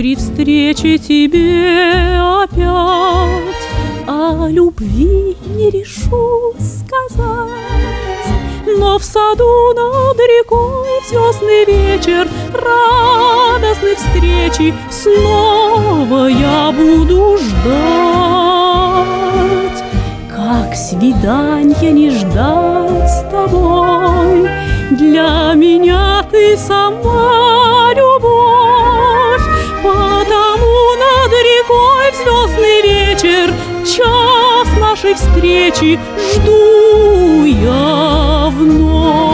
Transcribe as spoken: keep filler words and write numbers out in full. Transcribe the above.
при встрече тебе опять о любви не решусь сказать. Но в саду над рекой в звездный вечер радостной встречи снова я буду ждать. Как свиданья не ждать с тобой? Для меня ты сама любовь. Потому над рекой в звездный вечер час нашей встречи жду я вновь.